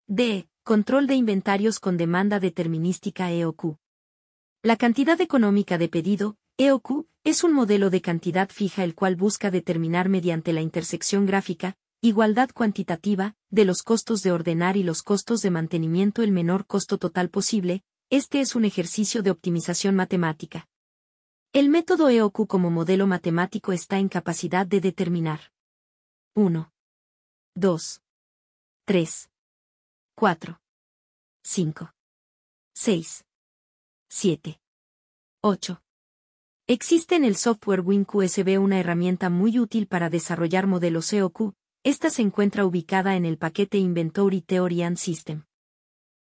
D. Control de inventarios con demanda determinística EOQ. La cantidad económica de pedido, EOQ, es un modelo de cantidad fija el cual busca determinar mediante la intersección gráfica, igualdad cuantitativa, de los costos de ordenar y los costos de mantenimiento el menor costo total posible. Este es un ejercicio de optimización matemática. El método EOQ como modelo matemático está en capacidad de determinar 1, 2, 3, 4, 5, 6, 7, 8. Existe en el software WinQSB una herramienta muy útil para desarrollar modelos EOQ. Esta se encuentra ubicada en el paquete Inventory Theory and System.